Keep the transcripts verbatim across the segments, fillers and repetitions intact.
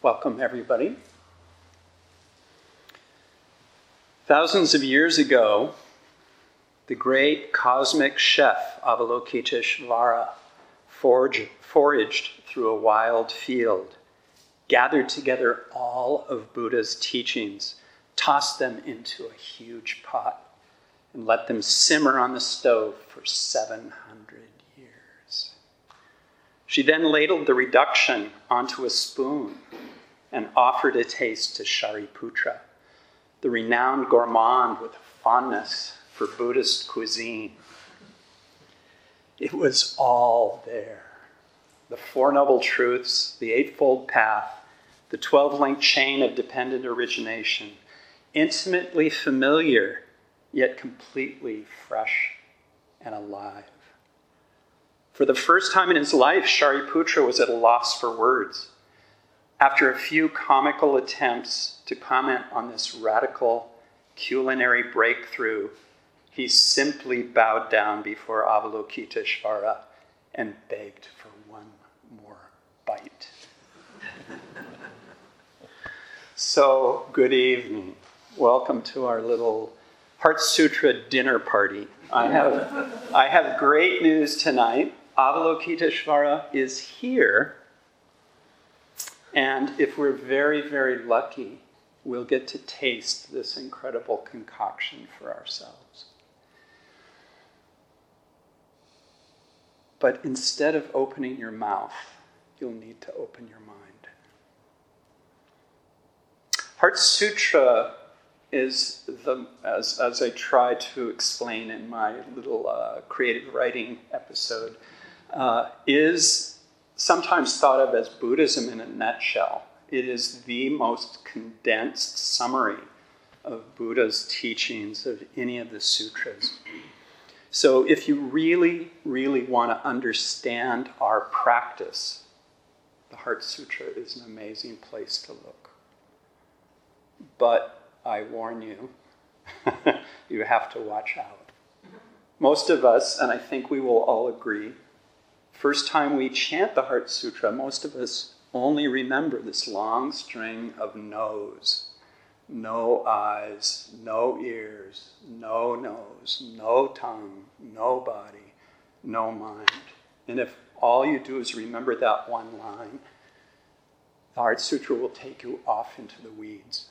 Welcome, everybody. Thousands of years ago, the great cosmic chef Avalokiteshvara foraged, foraged through a wild field, gathered together all of Buddha's teachings, tossed them into a huge pot, and let them simmer on the stove for seven hundred years. She then ladled the reduction onto a spoon and offered a taste to Shariputra, the renowned gourmand with a fondness for Buddhist cuisine. It was all there. The Four Noble Truths, the Eightfold Path, the twelve-link chain of dependent origination, intimately familiar, yet completely fresh and alive. For the first time in his life, Shariputra was at a loss for words. After a few comical attempts to comment on this radical culinary breakthrough, he simply bowed down before Avalokiteshvara and begged for one more bite. So, good evening. Welcome to our little Heart Sutra dinner party. I have, I have great news tonight. Avalokiteshvara is here. And if we're very, very lucky, we'll get to taste this incredible concoction for ourselves. But instead of opening your mouth, you'll need to open your mind. Heart Sutra is, the, as, as I try to explain in my little uh, creative writing episode, uh, is sometimes thought of as Buddhism in a nutshell. It is the most condensed summary of Buddha's teachings of any of the sutras. So if you really, really want to understand our practice, the Heart Sutra is an amazing place to look. But I warn you, you have to watch out. Most of us, and I think we will all agree, first time we chant the Heart Sutra, most of us only remember this long string of no's. No eyes, no ears, no nose, no tongue, no body, no mind. And if all you do is remember that one line, the Heart Sutra will take you off into the weeds.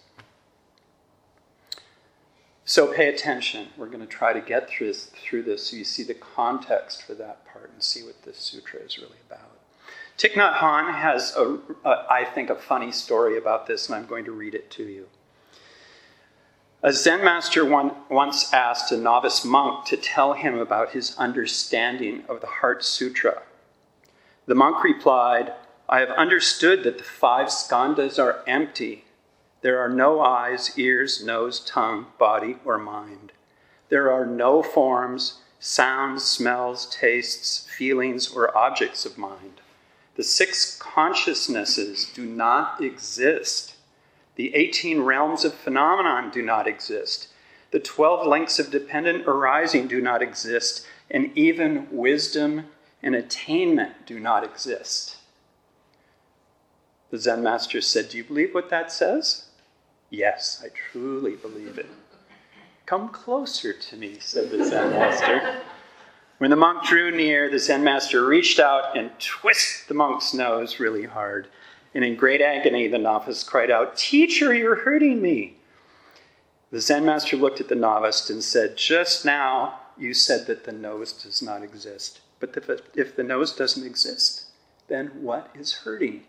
So pay attention. We're going to try to get through this, through this so you see the context for that part and see what this sutra is really about. Thich Nhat Hanh has, a, a, I think, a funny story about this, and I'm going to read it to you. A Zen master one, once asked a novice monk to tell him about his understanding of the Heart Sutra. The monk replied, "I have understood that the five skandhas are empty. There are no eyes, ears, nose, tongue, body, or mind. There are no forms, sounds, smells, tastes, feelings, or objects of mind. The six consciousnesses do not exist. The eighteen realms of phenomenon do not exist. The twelve links of dependent arising do not exist. And even wisdom and attainment do not exist." The Zen master said, "Do you believe what that says?" "Yes, I truly believe it." "Come closer to me," said the Zen master. When the monk drew near, the Zen master reached out and twisted the monk's nose really hard. And in great agony, the novice cried out, "Teacher, you're hurting me." The Zen master looked at the novice and said, "Just now you said that the nose does not exist. But if, if the nose doesn't exist, then what is hurting?"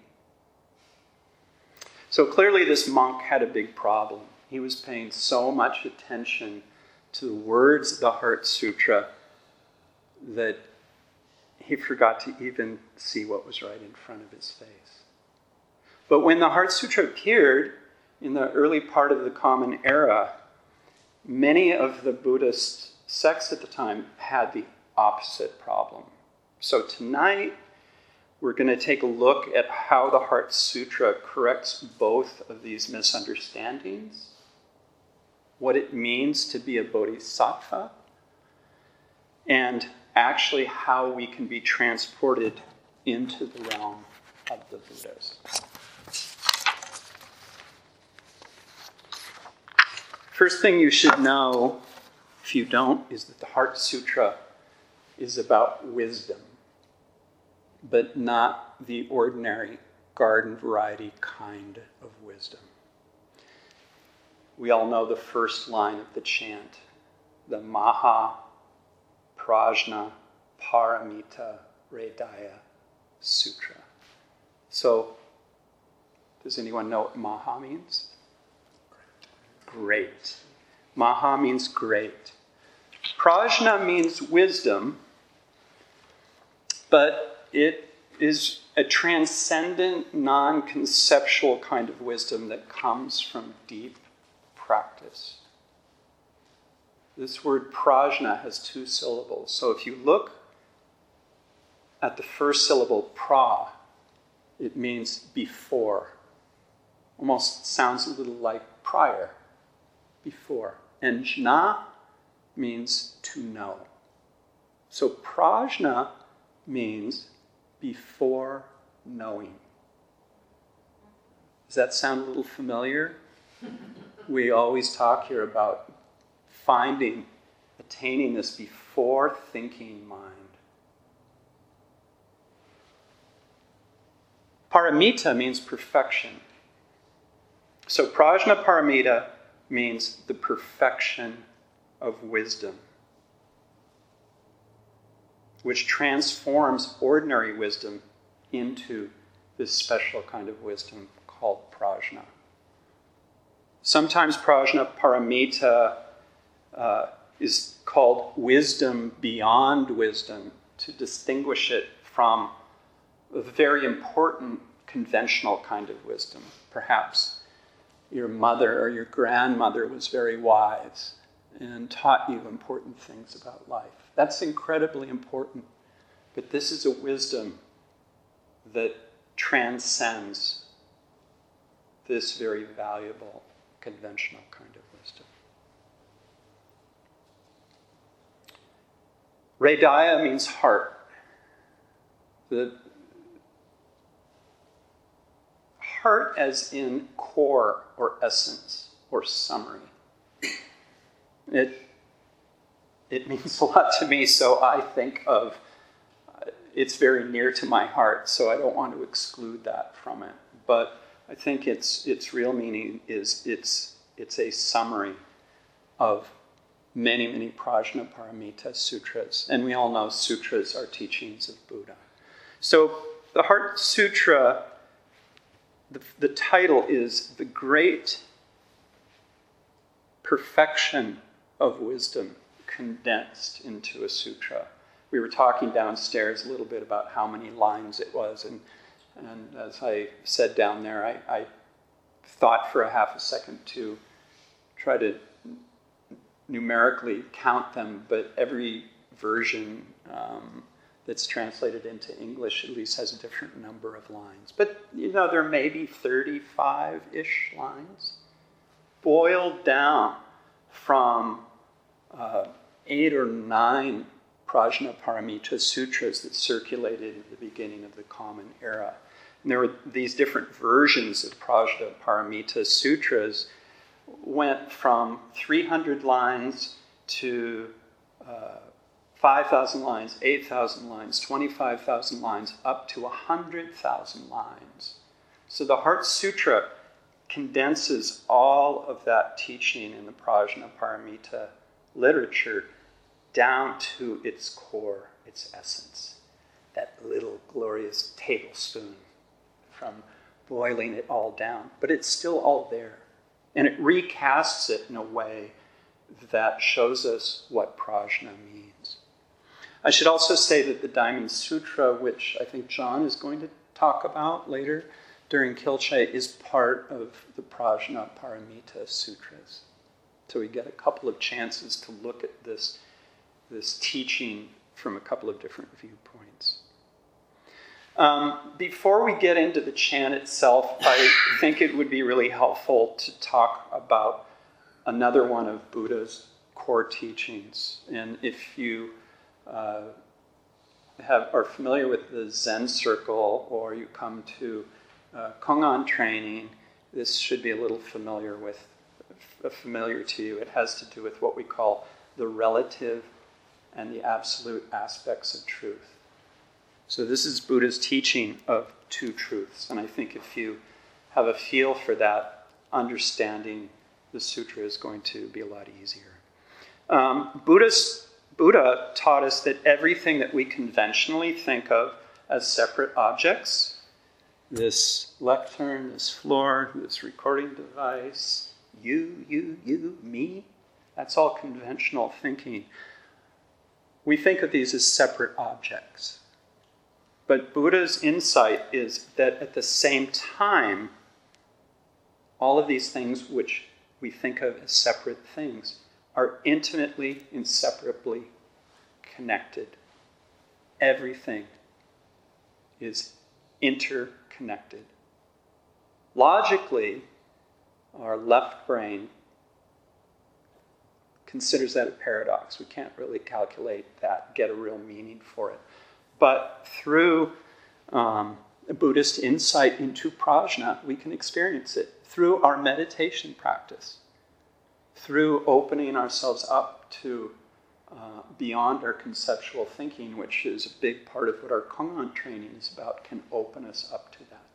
So clearly this monk had a big problem. He was paying so much attention to the words of the Heart Sutra that he forgot to even see what was right in front of his face. But when the Heart Sutra appeared in the early part of the Common Era, many of the Buddhist sects at the time had the opposite problem. So tonight, we're going to take a look at how the Heart Sutra corrects both of these misunderstandings, what it means to be a bodhisattva, and actually how we can be transported into the realm of the Buddhas. First thing you should know, if you don't, is that the Heart Sutra is about wisdom, but not the ordinary garden variety kind of wisdom. We all know the first line of the chant, the Maha Prajna Paramita Hridaya Sutra. So, does anyone know what Maha means? Great. Maha means great. Prajna means wisdom, but it is a transcendent, non-conceptual kind of wisdom that comes from deep practice. This word prajna has two syllables. So if you look at the first syllable, pra, it means before. Almost sounds a little like prior, before. And jna means to know. So prajna means before knowing. Does that sound a little familiar? We always talk here about finding, attaining this before thinking mind. Paramita means perfection. So prajna paramita means the perfection of wisdom, which transforms ordinary wisdom into this special kind of wisdom called prajna. Sometimes prajna paramita uh, is called wisdom beyond wisdom to distinguish it from a very important conventional kind of wisdom. Perhaps your mother or your grandmother was very wise and taught you important things about life. That's incredibly important. But this is a wisdom that transcends this very valuable conventional kind of wisdom. Hridaya means heart. The heart as in core or essence or summary. It, it means a lot to me, so I think of, uh, it's very near to my heart, so I don't want to exclude that from it. But I think its its real meaning is it's it's a summary of many, many Prajna Paramita sutras. And we all know sutras are teachings of Buddha. So the Heart Sutra, the, the title is The Great Perfection of Wisdom Condensed into a Sutra. We were talking downstairs a little bit about how many lines it was, and and as I said down there, I, I thought for a half a second to try to numerically count them, but every version um, that's translated into English at least has a different number of lines. But, you know, there may be thirty-five-ish lines boiled down from uh, eight or nine Prajna Paramita sutras that circulated at the beginning of the Common Era. And there were these different versions of Prajna Paramita sutras went from three hundred lines to uh, five thousand lines, eight thousand lines, twenty-five thousand lines, up to one hundred thousand lines. So the Heart Sutra condenses all of that teaching in the Prajna Paramita literature down to its core, its essence, that little glorious tablespoon from boiling it all down. But it's still all there. And it recasts it in a way that shows us what prajna means. I should also say that the Diamond Sutra, which I think John is going to talk about later during Kilche, is part of the Prajna Paramita Sutras. So we get a couple of chances to look at this, this teaching from a couple of different viewpoints. Um, before we get into the chant itself, I think it would be really helpful to talk about another one of Buddha's core teachings. And if you uh, have, are familiar with the Zen circle, or you come to uh, Kongan training, this should be a little familiar with familiar to you. It has to do with what we call the relative and the absolute aspects of truth. So this is Buddha's teaching of two truths. And I think if you have a feel for that, understanding the sutra is going to be a lot easier. Um, Buddha's, Buddha taught us that everything that we conventionally think of as separate objects, this lectern, this floor, this recording device, you, you, you, me, that's all conventional thinking. We think of these as separate objects. But Buddha's insight is that at the same time, all of these things which we think of as separate things are intimately, inseparably connected. Everything is interconnected. Logically, our left brain considers that a paradox. We can't really calculate that, get a real meaning for it. But through um, a Buddhist insight into prajna, we can experience it through our meditation practice, through opening ourselves up to uh, beyond our conceptual thinking, which is a big part of what our Kongan training is about, can open us up to that.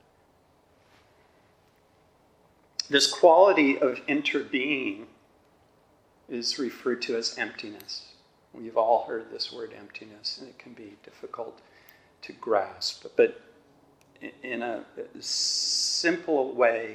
This quality of interbeing is referred to as emptiness. We've all heard this word emptiness, and it can be difficult to grasp. But in a simple way,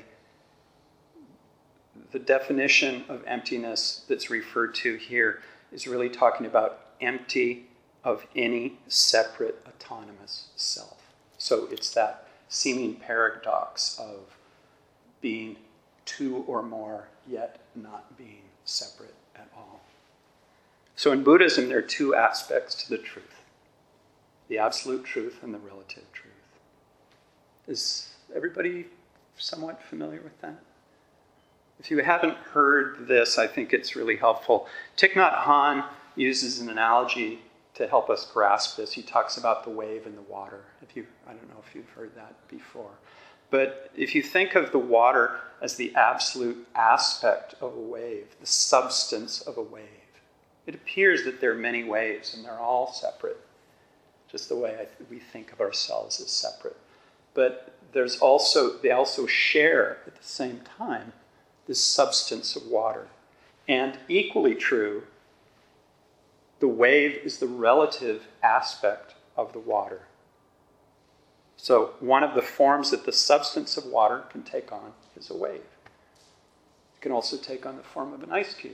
the definition of emptiness that's referred to here is really talking about empty of any separate autonomous self. So it's that seeming paradox of being two or more, yet not being separate at all. So in Buddhism, there are two aspects to the truth: the absolute truth and the relative truth. Is everybody somewhat familiar with that? If you haven't heard this, I think it's really helpful. Thich Nhat Hanh uses an analogy to help us grasp this. He talks about the wave and the water. If you, I don't know if you've heard that before. But if you think of the water as the absolute aspect of a wave, the substance of a wave, it appears that there are many waves and they're all separate, just the way I th- we think of ourselves as separate. But there's also, they also share at the same time this substance of water. And equally true, the wave is the relative aspect of the water. So one of the forms that the substance of water can take on is a wave. It can also take on the form of an ice cube.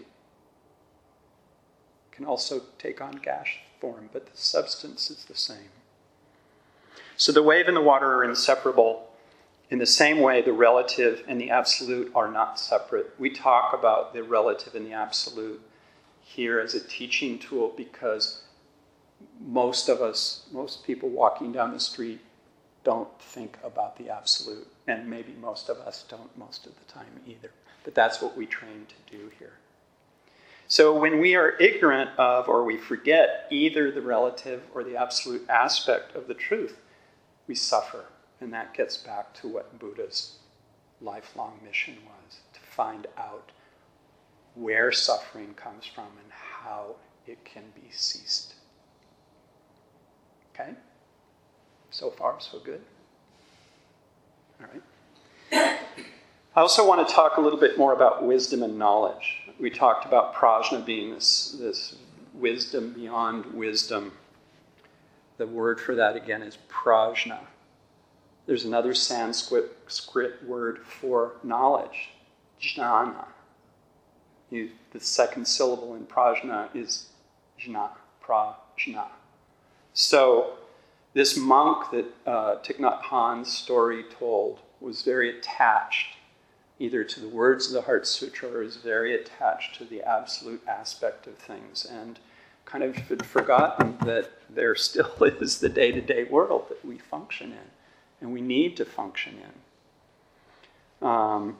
It can also take on gas form, but the substance is the same. So the wave and the water are inseparable. In the same way, the relative and the absolute are not separate. We talk about the relative and the absolute here as a teaching tool because most of us, most people walking down the street don't think about the absolute, and maybe most of us don't most of the time either. But that's what we train to do here. So when we are ignorant of or we forget either the relative or the absolute aspect of the truth, we suffer. And that gets back to what Buddha's lifelong mission was, to find out where suffering comes from and how it can be ceased. Okay? So far, so good. All right. I also want to talk a little bit more about wisdom and knowledge. We talked about prajna being this, this wisdom beyond wisdom. The word for that, again, is prajna. There's another Sanskrit word for knowledge, jnana. You, the second syllable in prajna is jna, prajna. So this monk that uh, Thich Nhat Hanh's story told was very attached either to the words of the Heart Sutra or is very attached to the absolute aspect of things and kind of had forgotten that there still is the day-to-day world that we function in and we need to function in. Um,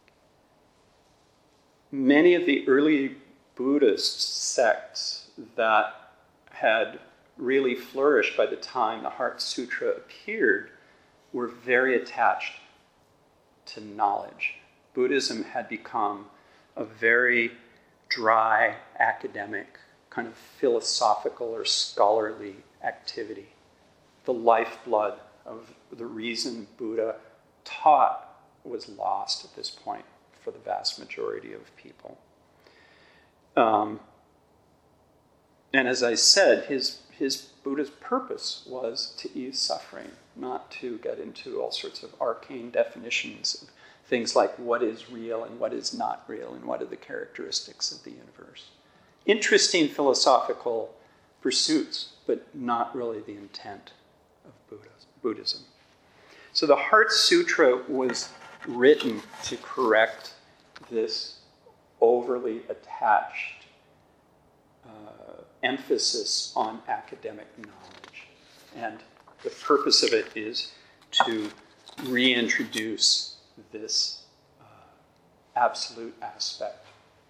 many of the early Buddhist sects that had really flourished by the time the Heart Sutra appeared were very attached to knowledge. Buddhism had become a very dry academic, kind of philosophical or scholarly activity. The lifeblood of the reason Buddha taught was lost at this point for the vast majority of people. Um, and as I said, his, his Buddha's purpose was to ease suffering, not to get into all sorts of arcane definitions of things like what is real and what is not real and what are the characteristics of the universe. Interesting philosophical pursuits, but not really the intent of Buddhism. So the Heart Sutra was written to correct this overly attached uh, emphasis on academic knowledge. And the purpose of it is to reintroduce this uh, absolute aspect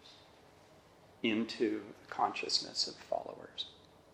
into the consciousness of followers.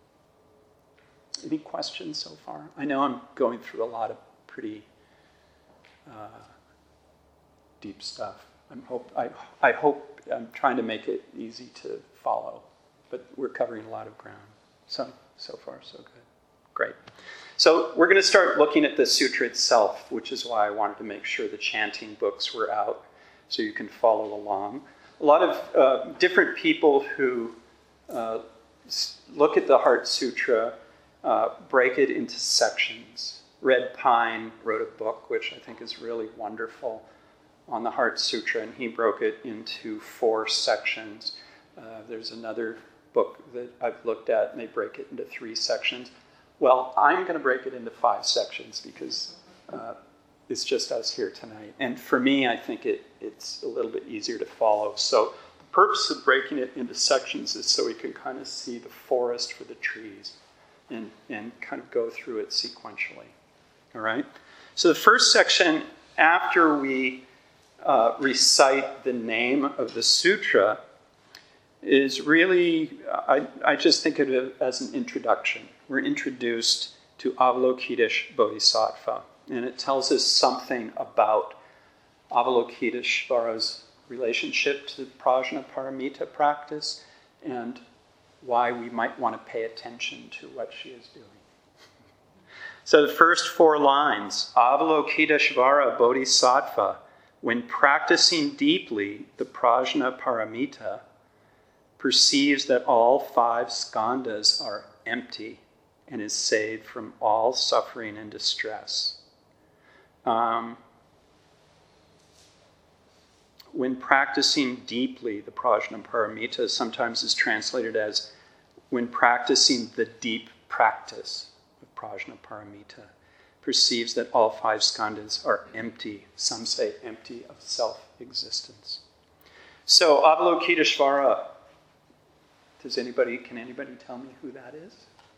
Any questions so far? I know I'm going through a lot of pretty uh, deep stuff. I'm hope, I, I hope I'm trying to make it easy to follow, but we're covering a lot of ground. So, so far, so good. Great. So we're going to start looking at the sutra itself, which is why I wanted to make sure the chanting books were out so you can follow along. A lot of uh, different people who uh, look at the Heart Sutra uh, break it into sections. Red Pine wrote a book, which I think is really wonderful, on the Heart Sutra, and he broke it into four sections. Uh, there's another book that I've looked at, and they break it into three sections. Well, I'm going to break it into five sections because uh, it's just us here tonight. And for me, I think it, it's a little bit easier to follow. So the purpose of breaking it into sections is so we can kind of see the forest for the trees and, and kind of go through it sequentially. All right? So the first section, after we uh, recite the name of the sutra, is really, I, I just think of it as an introduction. We're introduced to Avalokiteshvara Bodhisattva, and it tells us something about Avalokiteshvara's relationship to the Prajnaparamita practice and why we might want to pay attention to what she is doing. So the first four lines, Avalokiteshvara Bodhisattva, when practicing deeply the Prajnaparamita, perceives that all five skandhas are empty and is saved from all suffering and distress. Um, when practicing deeply, the Prajnaparamita sometimes is translated as when practicing the deep practice of Prajnaparamita, perceives that all five skandhas are empty, some say empty of self-existence. So Avalokiteshvara, does anybody, can anybody tell me who that is?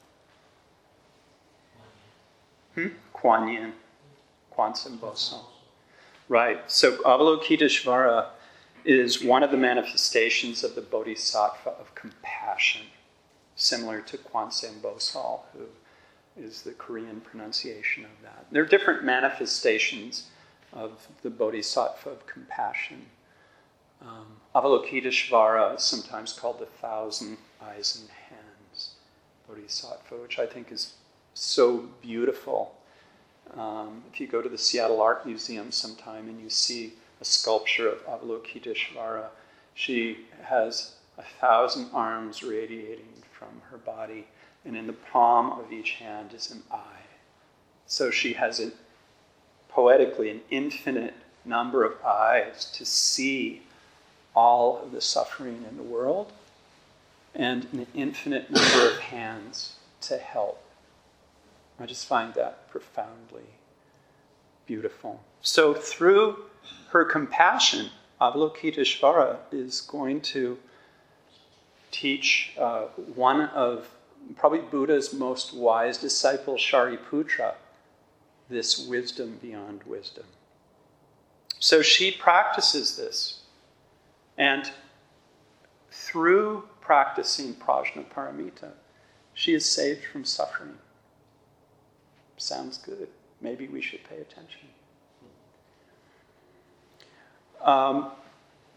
Hmm? Kuan Yin. Kwanzaa Boso. Right. So Avalokiteshvara is one of the manifestations of the Bodhisattva of compassion, similar to Kwanzaa Boso, who is the Korean pronunciation of that. There are different manifestations of the Bodhisattva of compassion. Um, Avalokiteshvara is sometimes called the thousand eyes and hands Bodhisattva, which I think is so beautiful. Um, if you go to the Seattle Art Museum sometime and you see a sculpture of Avalokiteshvara, she has a thousand arms radiating from her body, and in the palm of each hand is an eye. So she has, a, poetically, an infinite number of eyes to see all of the suffering in the world, and an infinite number of hands to help. I just find that profoundly beautiful. So through her compassion, Avalokiteshvara is going to teach uh, one of probably Buddha's most wise disciple, Shariputra, this wisdom beyond wisdom. So she practices this. And through practicing Prajnaparamita, she is saved from suffering. Sounds good. Maybe we should pay attention. Um,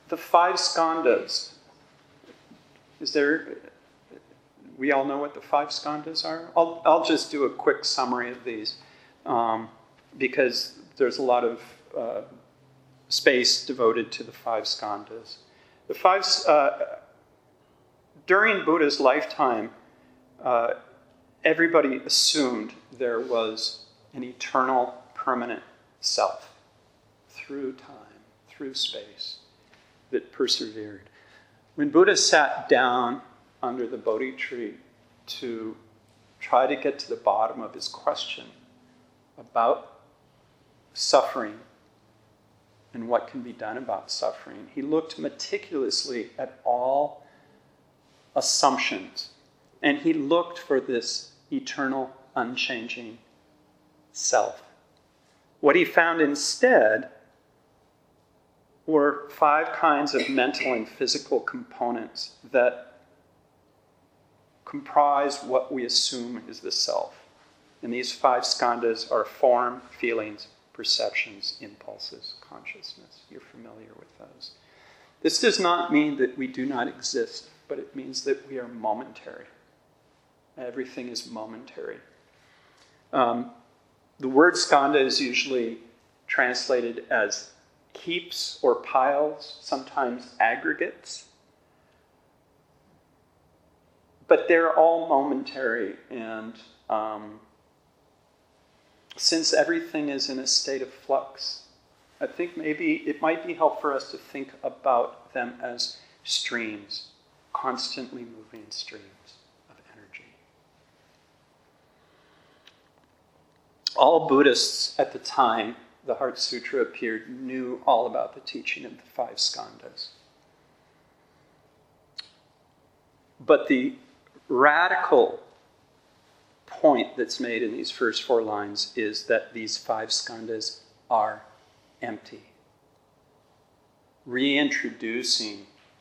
the five skandhas. Is there, we all know what the five skandhas are? I'll, I'll just do a quick summary of these um, because there's a lot of uh, space devoted to the five skandhas. The five, uh, during Buddha's lifetime, uh, everybody assumed there was an eternal, permanent self through time, through space, that persevered. When Buddha sat down under the Bodhi tree to try to get to the bottom of his question about suffering and what can be done about suffering, he looked meticulously at all assumptions, and he looked for this eternal, unchanging self. What he found instead were five kinds of mental and physical components that comprise what we assume is the self. And these five skandhas are form, feelings, perceptions, impulses, consciousness. You're familiar with those. This does not mean that we do not exist, but it means that we are momentary. Everything is momentary. Um, the word skandha is usually translated as heaps or piles, sometimes aggregates. But they're all momentary, and um, since everything is in a state of flux, I think maybe it might be helpful for us to think about them as streams, constantly moving streams of energy. All Buddhists at the time the Heart Sutra appeared knew all about the teaching of the five skandhas. But the radical point that's made in these first four lines is that these five skandhas are empty, reintroducing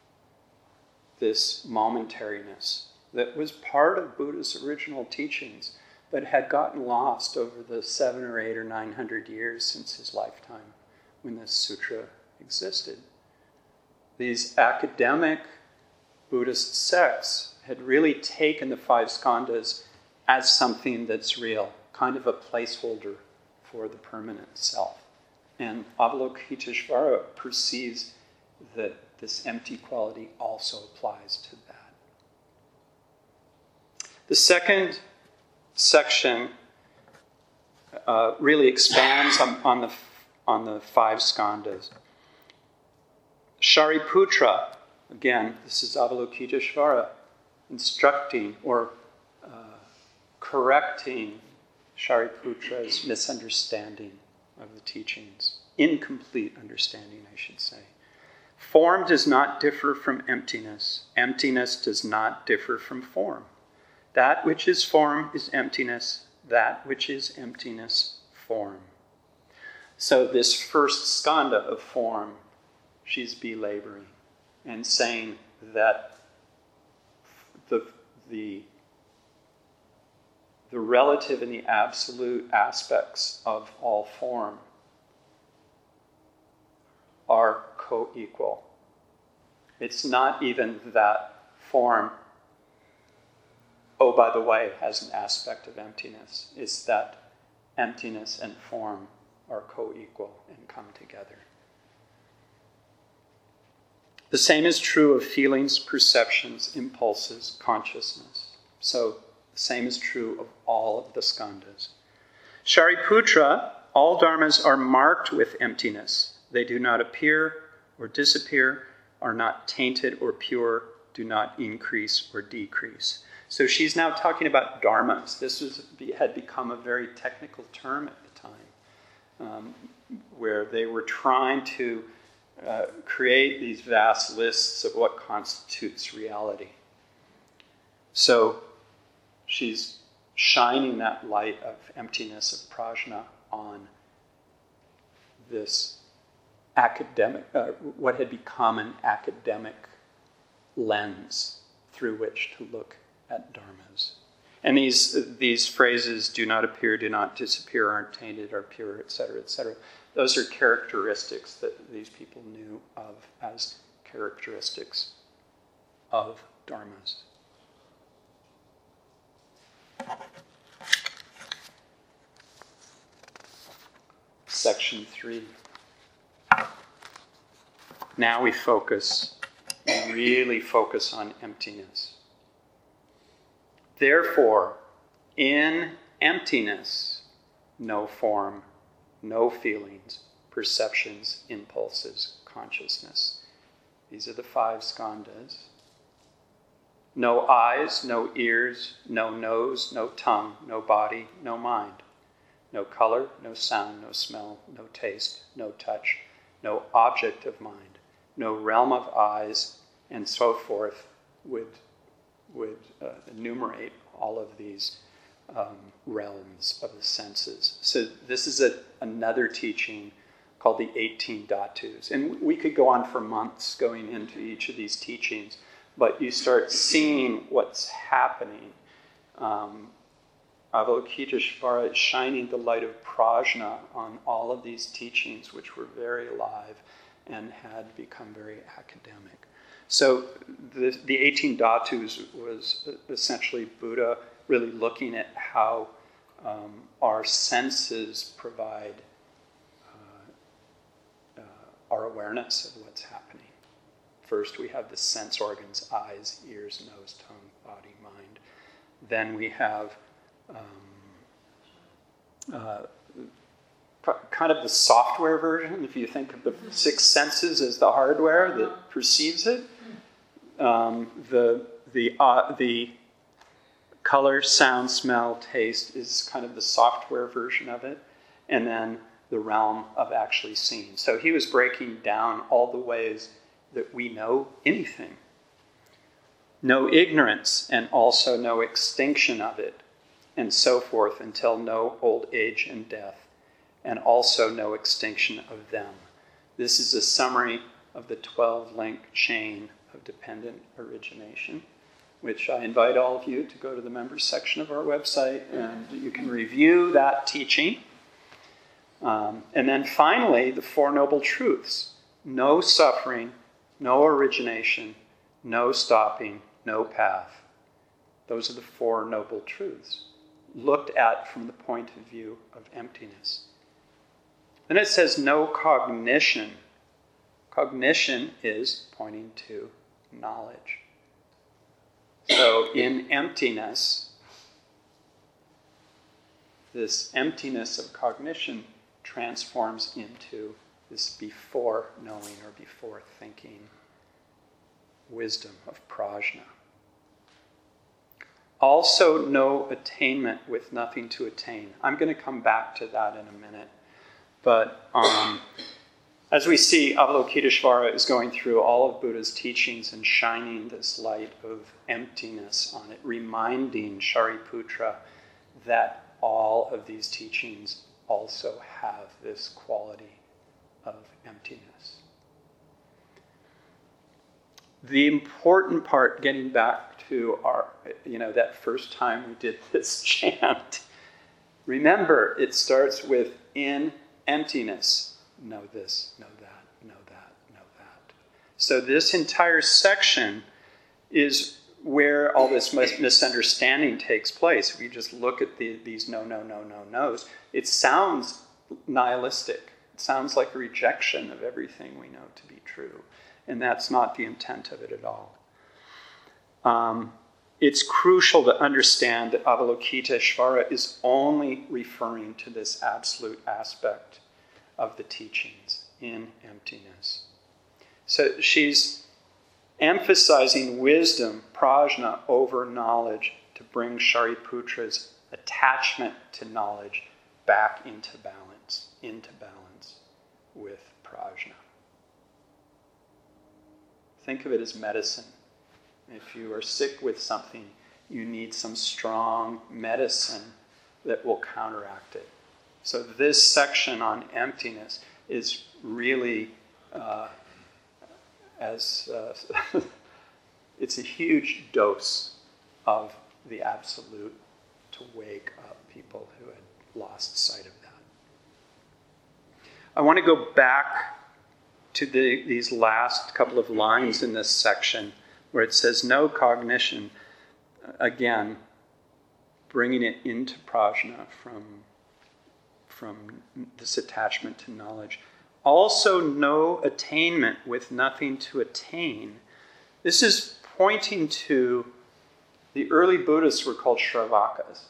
this momentariness that was part of Buddha's original teachings, but had gotten lost over the seven or eight or nine hundred years since his lifetime when this sutra existed. These academic Buddhist sects had really taken the five skandhas as something that's real, kind of a placeholder for the permanent self. And Avalokiteshvara perceives that this empty quality also applies to that. The second section uh, really expands on, on, the, on the five skandhas. Shariputra, again, this is Avalokiteshvara instructing or uh, correcting Shariputra's misunderstanding of the teachings, incomplete understanding, I should say. Form does not differ from emptiness. Emptiness does not differ from form. That which is form is emptiness. That which is emptiness, form. So this first skandha of form, she's belaboring and saying that the, the, the relative and the absolute aspects of all form are co-equal. It's not even that form, oh, by the way, has an aspect of emptiness. It's that emptiness and form are co-equal and come together. The same is true of feelings, perceptions, impulses, consciousness. So the same is true of all of the skandhas. Shariputra, all dharmas are marked with emptiness. They do not appear or disappear, are not tainted or pure, do not increase or decrease. So she's now talking about dharmas. This was, had become a very technical term at the time, um, where they were trying to uh, create these vast lists of what constitutes reality. So she's shining that light of emptiness, of prajna, on this academic, uh, what had become an academic lens through which to look at dharmas. And these these phrases, do not appear, do not disappear, aren't tainted, are pure, et cetera, et cetera, those are characteristics that these people knew of as characteristics of dharmas. Section three. Now we focus, really focus on emptiness. Therefore, in emptiness, no form, no feelings, perceptions, impulses, consciousness. These are the five skandhas. No eyes, no ears, no nose, no tongue, no body, no mind. No color, no sound, no smell, no taste, no touch, no object of mind, no realm of eyes, and so forth would, would uh, enumerate all of these um, realms of the senses. So this is a, another teaching called the eighteen dhatus. And we could go on for months going into each of these teachings, but you start seeing what's happening. Um, Avalokiteshvara is shining the light of prajna on all of these teachings, which were very alive and had become very academic. So the, the eighteen dhatus was essentially Buddha really looking at how um, our senses provide uh, uh, our awareness of what's happening. First, we have the sense organs, eyes, ears, nose, tongue, body, mind. Then we have Um, uh, kind of the software version, if you think of the six senses as the hardware that perceives it. Um, the the uh, the color, sound, smell, taste is kind of the software version of it, and then the realm of actually seeing. So he was breaking down all the ways that we know anything. No ignorance, and also no extinction of it, and so forth, until no old age and death, and also no extinction of them. This is a summary of the twelve-link chain of dependent origination, which I invite all of you to go to the members section of our website, and you can review that teaching. Um, and then finally, the Four Noble Truths. No suffering, no origination, no stopping, no path. Those are the Four Noble Truths, looked at from the point of view of emptiness. Then it says no cognition. Cognition is pointing to knowledge. So in emptiness, this emptiness of cognition transforms into this before knowing or before thinking wisdom of prajna. Also, no attainment with nothing to attain. I'm going to come back to that in a minute. But um, as we see, Avalokiteshvara is going through all of Buddha's teachings and shining this light of emptiness on it, reminding Shariputra that all of these teachings also have this quality of emptiness. The important part, getting back to our, you know, that first time we did this chant, remember, it starts with in emptiness. Know this, know that, know that, know that. So this entire section is where all this mis- misunderstanding takes place. If you just look at the, these no, no, no, no, no's, it sounds nihilistic. It sounds like a rejection of everything we know to be true. And that's not the intent of it at all. Um, it's crucial to understand that Avalokiteshvara is only referring to this absolute aspect of the teachings in emptiness. So she's emphasizing wisdom, prajna, over knowledge to bring Shariputra's attachment to knowledge back into balance, into balance with prajna. Think of it as medicine. If you are sick with something, you need some strong medicine that will counteract it. So this section on emptiness is really, uh, as uh, it's a huge dose of the absolute to wake up people who had lost sight of that. I want to go back to the, these last couple of lines in this section where it says no cognition, again, bringing it into prajna from, from this attachment to knowledge. Also no attainment with nothing to attain. This is pointing to the early Buddhists were called Shravakas.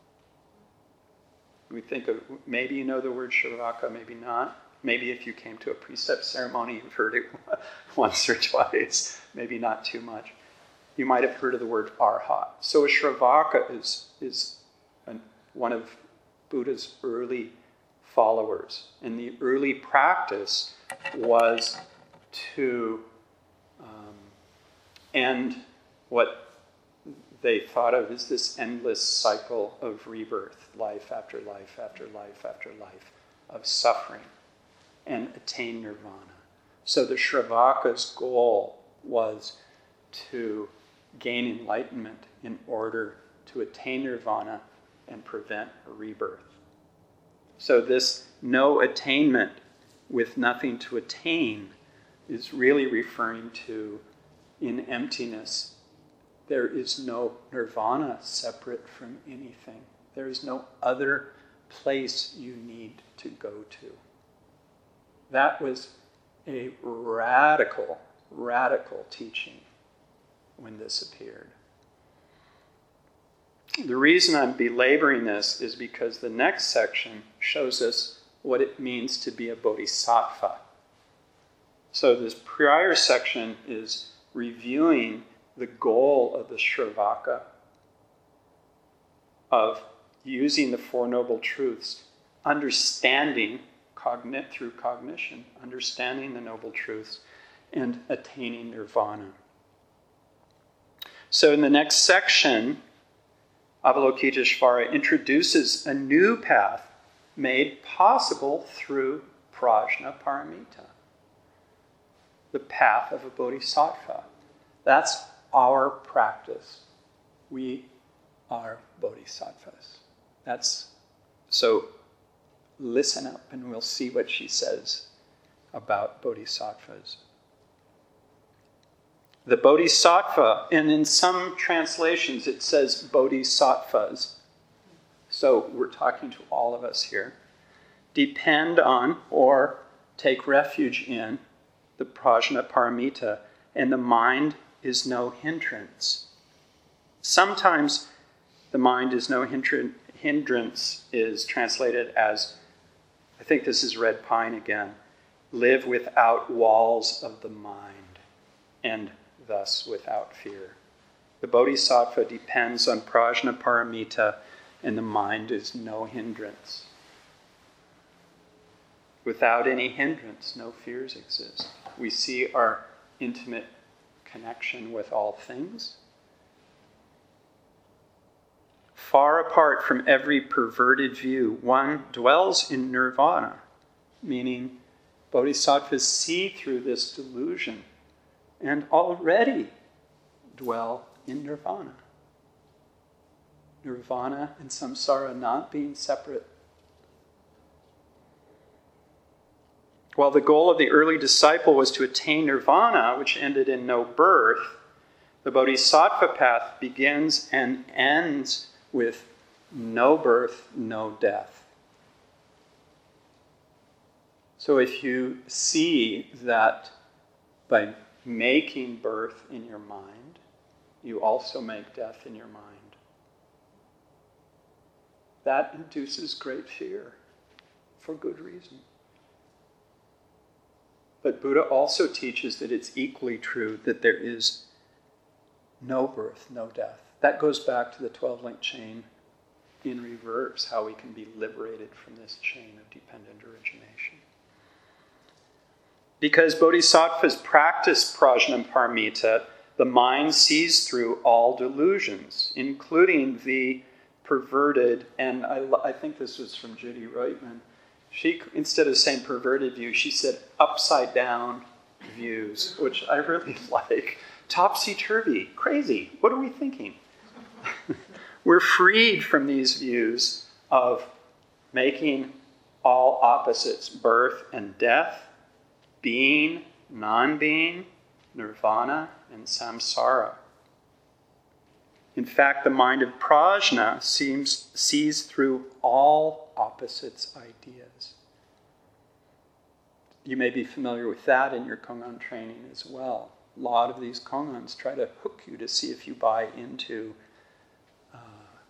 We think of, maybe you know the word Shravaka, maybe not. Maybe if you came to a precept ceremony, you've heard it once or twice, maybe not too much. You might have heard of the word Arhat. So a Shravaka is, is an, one of Buddha's early followers. And the early practice was to um, end what they thought of as this endless cycle of rebirth, life after life after life after life, of suffering, and attain nirvana. So the Shravaka's goal was to gain enlightenment in order to attain nirvana and prevent a rebirth. So this no attainment with nothing to attain is really referring to, in emptiness, there is no nirvana separate from anything. There is no other place you need to go to. That was a radical, radical teaching when this appeared. The reason I'm belaboring this is because the next section shows us what it means to be a bodhisattva. So this prior section is reviewing the goal of the Shravaka, of using the Four Noble Truths, understanding cogni- through cognition, understanding the Noble Truths, and attaining nirvana. So in the next section, Avalokiteshvara introduces a new path made possible through prajna paramita, the path of a bodhisattva. That's our practice. We are bodhisattvas. That's so. Listen up, and we'll see what she says about bodhisattvas. The bodhisattva, and in some translations it says bodhisattvas. So we're talking to all of us here. Depend on or take refuge in the prajna paramita, and the mind is no hindrance. Sometimes the mind is no hindrance is translated as, I think this is Red Pine again, live without walls of the mind, and thus without fear. The bodhisattva depends on prajna paramita, and the mind is no hindrance. Without any hindrance, no fears exist. We see our intimate connection with all things. Far apart from every perverted view, one dwells in nirvana, meaning bodhisattvas see through this delusion and already dwell in nirvana. Nirvana and samsara not being separate. While the goal of the early disciple was to attain nirvana, which ended in no birth, the bodhisattva path begins and ends with no birth, no death. So if you see that by making birth in your mind, you also make death in your mind, that induces great fear for good reason. But Buddha also teaches that it's equally true that there is no birth, no death. That goes back to the twelve-link chain in reverse, how we can be liberated from this chain of dependent origination. Because bodhisattvas practice prajna paramita, the mind sees through all delusions, including the perverted, and I, I think this was from Judy Reutemann. She, instead of saying perverted view, she said upside down views, which I really like. Topsy-turvy, crazy. What are we thinking? We're freed from these views of making all opposites, birth and death, being, non-being, nirvana, and samsara. In fact, the mind of prajna seems, sees through all opposites ideas. You may be familiar with that in your Kongan training as well. A lot of these Kongans try to hook you to see if you buy into uh,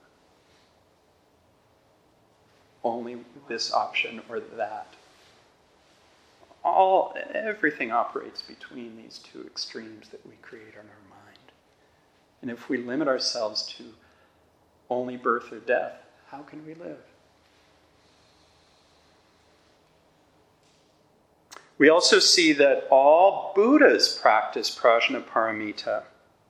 only this option or that. All, everything operates between these two extremes that we create in our mind. And if we limit ourselves to only birth or death, how can we live? We also see that all Buddhas practice prajnaparamita,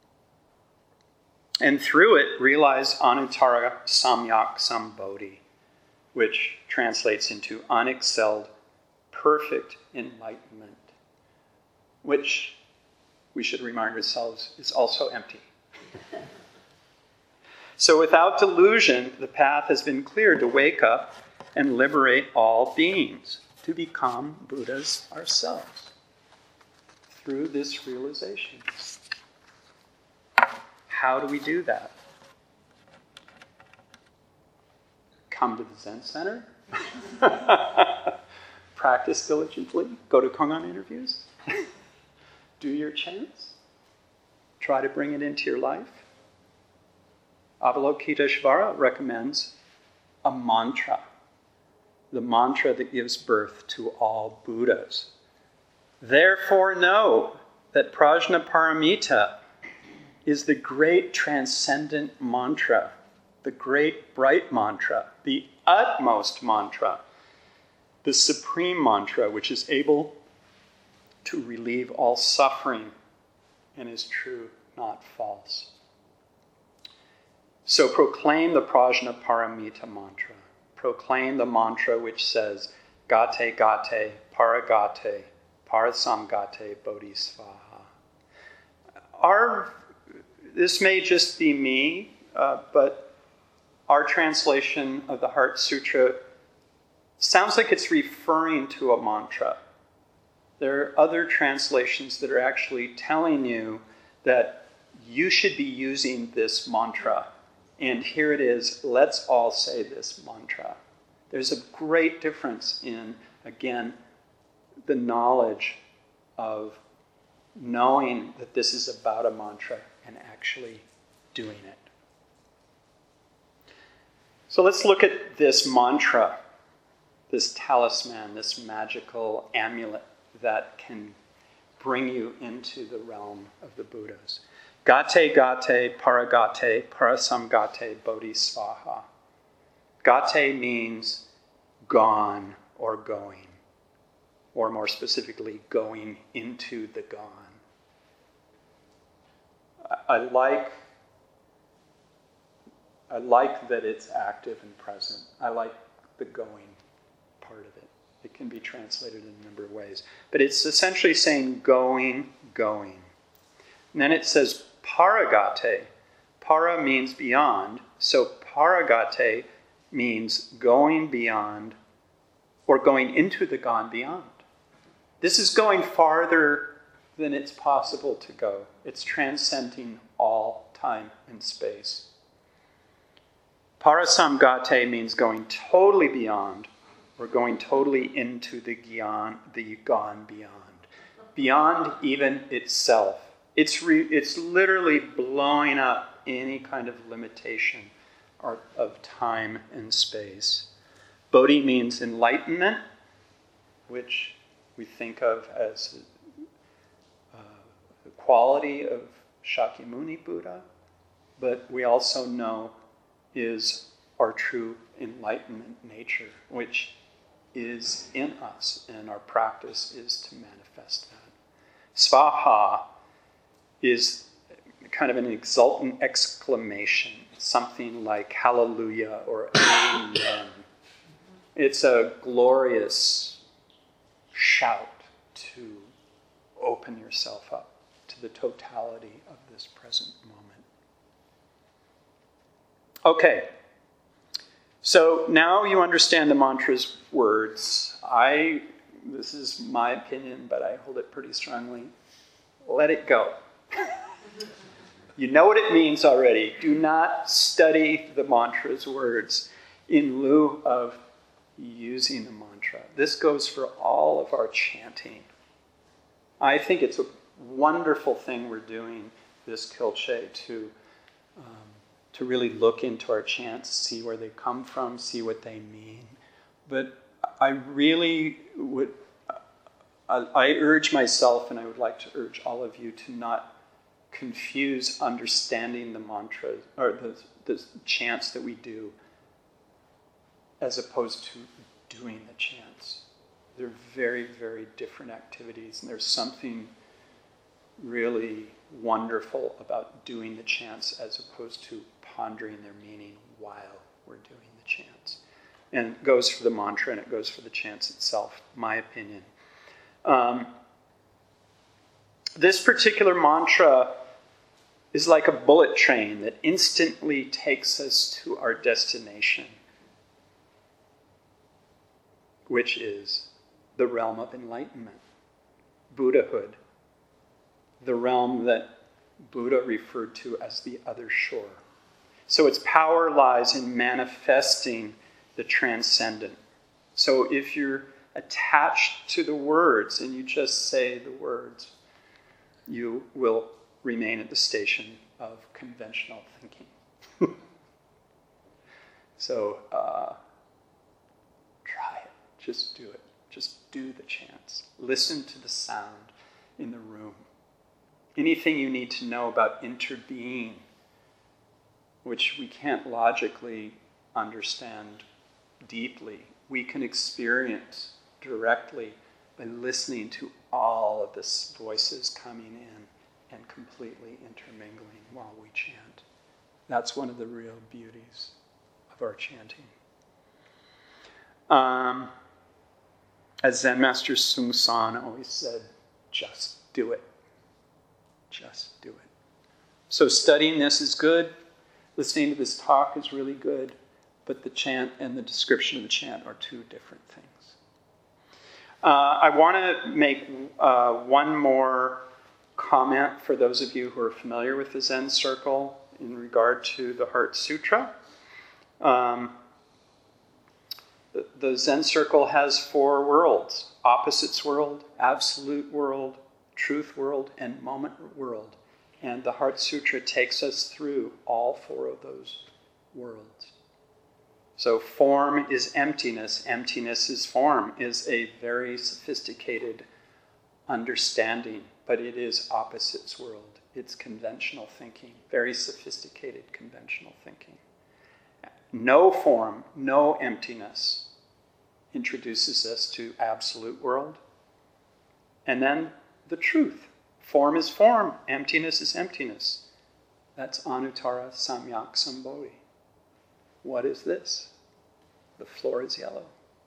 and through it realize anuttara samyak sambodhi, which translates into unexcelled, perfect enlightenment, which we should remind ourselves is also empty. So without delusion, the path has been cleared to wake up and liberate all beings, to become Buddhas ourselves through this realization. How do we do that? Come to the Zen Center? Practice diligently? Go to Kongan interviews? Do your chants? Try to bring it into your life? Avalokiteshvara recommends a mantra, the mantra that gives birth to all Buddhas. Therefore know that prajnaparamita is the great transcendent mantra, the great bright mantra, the utmost mantra, the supreme mantra which is able to relieve all suffering and is true, not false. So proclaim the prajnaparamita mantra. Proclaim the mantra which says, Gate Gate, Paragate, Parasamgate, Bodhisvaha. Our, this may just be me, uh, but our translation of the Heart Sutra sounds like it's referring to a mantra. There are other translations that are actually telling you that you should be using this mantra. And here it is, let's all say this mantra. There's a great difference in, again, the knowledge of knowing that this is about a mantra and actually doing it. So let's look at this mantra, this talisman, this magical amulet that can bring you into the realm of the Buddhas. Gate Gate, Paragate, Parasamgate, Bodhisvaha. Gate means gone or going, or more specifically, going into the gone. I, I like I like that it's active and present. I like the going part of it. It can be translated in a number of ways. But it's essentially saying going, going. And then it says Paragate. Para means beyond. So Paragate means going beyond or going into the gone beyond. This is going farther than it's possible to go. It's transcending all time and space. Parasamgate means going totally beyond or going totally into the gyan, the gone beyond. Beyond even itself. It's, re, it's literally blowing up any kind of limitation or, of time and space. Bodhi means enlightenment, which we think of as uh, the quality of Shakyamuni Buddha, but we also know is our true enlightenment nature, which is in us, and our practice is to manifest that. Svaha is kind of an exultant exclamation, something like hallelujah or amen. It's a glorious shout to open yourself up to the totality of this present moment. Okay, so now you understand the mantra's words. I this is my opinion, but I hold it pretty strongly, let it go. You know what it means already. Do not study the mantra's words in lieu of using the mantra. This goes for all of our chanting. I think it's a wonderful thing we're doing this Kilche to um, to really look into our chants, see where they come from, see what they mean. But I really would, I, I urge myself, and I would like to urge all of you to not confuse understanding the mantra or the, the chants that we do as opposed to doing the chants. They're very, very different activities, and there's something really wonderful about doing the chants as opposed to pondering their meaning while we're doing the chants. And it goes for the mantra and it goes for the chants itself, my opinion. Um, this particular mantra is like a bullet train that instantly takes us to our destination, which is the realm of enlightenment, Buddhahood, the realm that Buddha referred to as the other shore. So its power lies in manifesting the transcendent. So if you're attached to the words and you just say the words, you will remain at the station of conventional thinking. So uh, try it. Just do it. Just do the chants. Listen to the sound in the room. Anything you need to know about interbeing, which we can't logically understand deeply, we can experience directly by listening to all of the voices coming in and completely intermingling while we chant. That's one of the real beauties of our chanting. Um, as Zen Master Sung San always said, just do it. Just do it. So studying this is good. Listening to this talk is really good. But the chant and the description of the chant are two different things. Uh, I want to make uh, one more comment for those of you who are familiar with the Zen Circle in regard to the Heart Sutra. Um, the, the Zen Circle has four worlds: opposites world, absolute world, truth world, and moment world. And the Heart Sutra takes us through all four of those worlds. So form is emptiness. Emptiness is form, is a very sophisticated understanding, but it is opposites world. It's conventional thinking, very sophisticated conventional thinking. No form, no emptiness introduces us to absolute world. And then the truth. Form is form, emptiness is emptiness. That's Anuttara Samyak Sambodhi. What is this? The floor is yellow.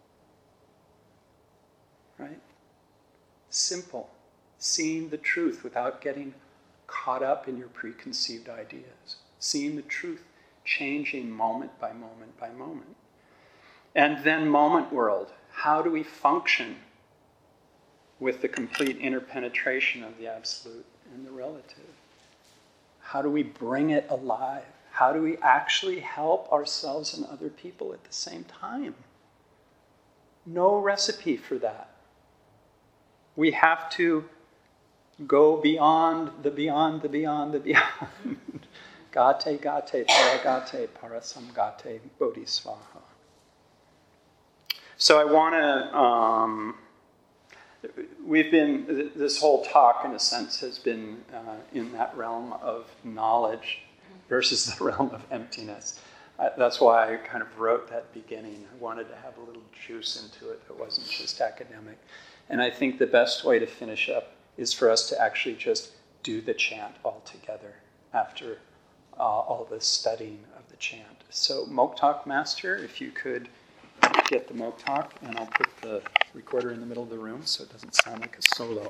Right? Simple. Seeing the truth without getting caught up in your preconceived ideas. Seeing the truth changing moment by moment by moment. And then moment world. How do we function with the complete interpenetration of the absolute and the relative? How do we bring it alive? How do we actually help ourselves and other people at the same time? No recipe for that. We have to go beyond the beyond the beyond the beyond. Gate, gate, paragate, parasamgate, bodhisvaha. So I want to, um, we've been, this whole talk in a sense has been uh, in that realm of knowledge versus the realm of emptiness. Uh, that's why I kind of wrote that beginning. I wanted to have a little juice into it that wasn't just academic. And I think the best way to finish up is for us to actually just do the chant all together after uh, all the studying of the chant. So Moktak Master, if you could get the Moktak, and I'll put the recorder in the middle of the room so it doesn't sound like a solo.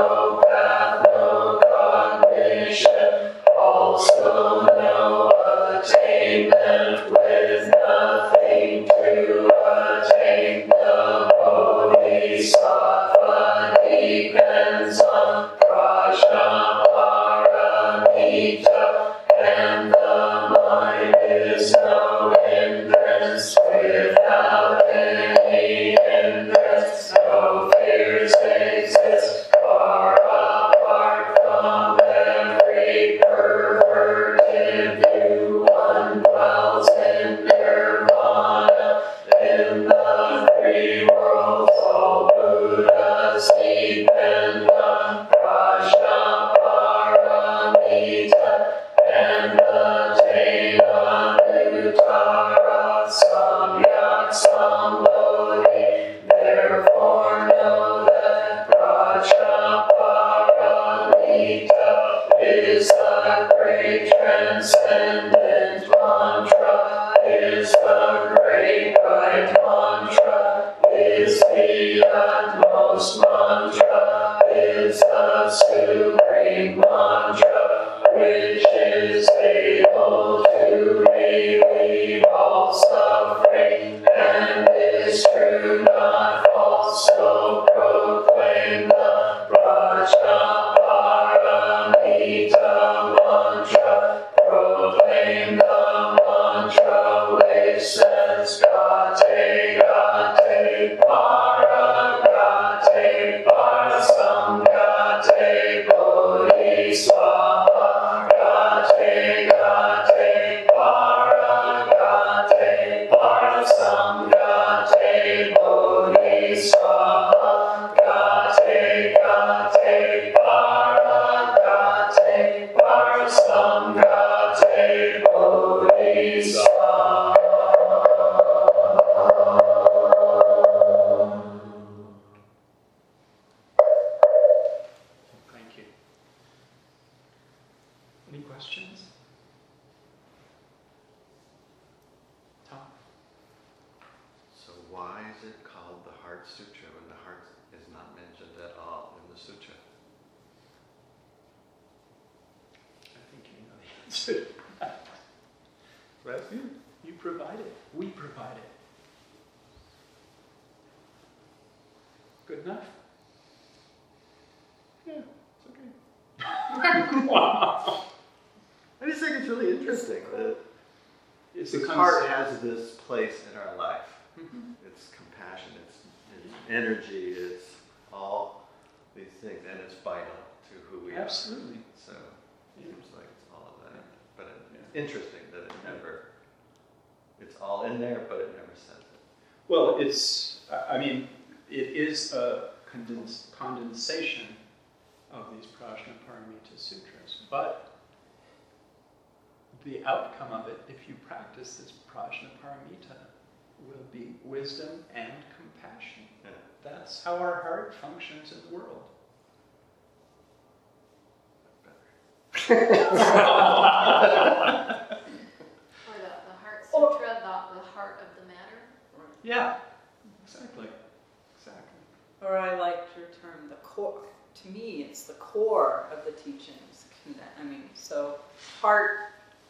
no path, no cognition, also no attainment, with nothing to attain. The Bodhisattva depends on Prajnaparamita, and the mind is no hindrance. Without any hindrance, no fears exist. Far apart from every perverted view, one dwells in nirvana. In the three worlds, all Buddhas depend on Prajnaparamita and attain Anuttara Samyak Sambodhi. Therefore know that Prajnaparamita is the great transcendent mantra, is the great right mantra, is the utmost mantra, is the supreme mantra, which is able to relieve all suffering, and is true, not false. So proclaim the Prajnaparamita mantra. Proclaim the mantra which says Gate, Gate, Para, Gate, Parasam, Gate, Bodhisvaha, Gate, Gate, Para, Gate, Parasam, Gate, Bodhisvaha, Gate, Gate, Para, Gate, Parasam, Gate, Bodhisvaha. Thank you. Any questions? Tom? So why is it called the Heart Sutra when the heart is not mentioned at all in the sutra? I think you know the answer. Right? You, you provide it. We provide it. Good enough? Yeah, it's okay. Wow. I just think it's really interesting that It's the a heart has this place in our life. Mhm. It's compassion, it's, it's energy, it's all these things, and it's vital to who we Absolutely. are. So it seems like it's all of that. But it, Yeah. it's interesting that it never, it's all in there, but it never says it. Well, it's, I I mean, it is a condens- condensation of these Prajnaparamita sutras, but the outcome of it, if you practice this Prajnaparamita, will be wisdom and compassion. Yeah. That's how our heart functions in the world. Or the, the Heart Sutra, the, the heart of the matter. Yeah, exactly, exactly. Or I liked your term, the core. To me, it's the core of the teachings. I mean, so heart,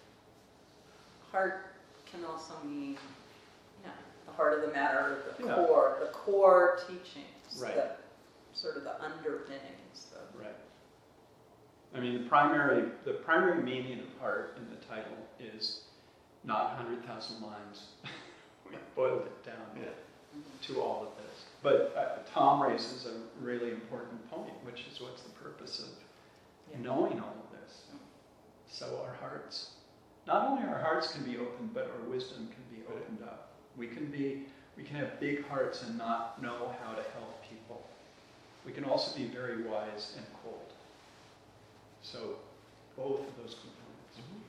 heart can also mean, yeah, the heart of the matter, the Yeah. core, the core teachings, Right. the sort of the underpinnings. The, Right. I mean, the primary, the primary meaning of heart in the title is not one hundred thousand lines. We boiled it down Yeah. to all of this. But uh, Tom raises a really important point, which is what's the purpose of Yeah. knowing all of this? So our hearts, not only our hearts can be opened, but our wisdom can be opened up. We can be, we can have big hearts and not know how to help people. We can also be very wise and cold. So both of those components. Mm-hmm.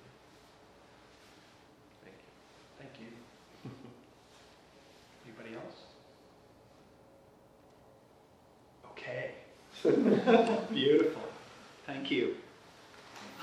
Thank you. Thank you. Anybody else? Okay. Beautiful. Thank you.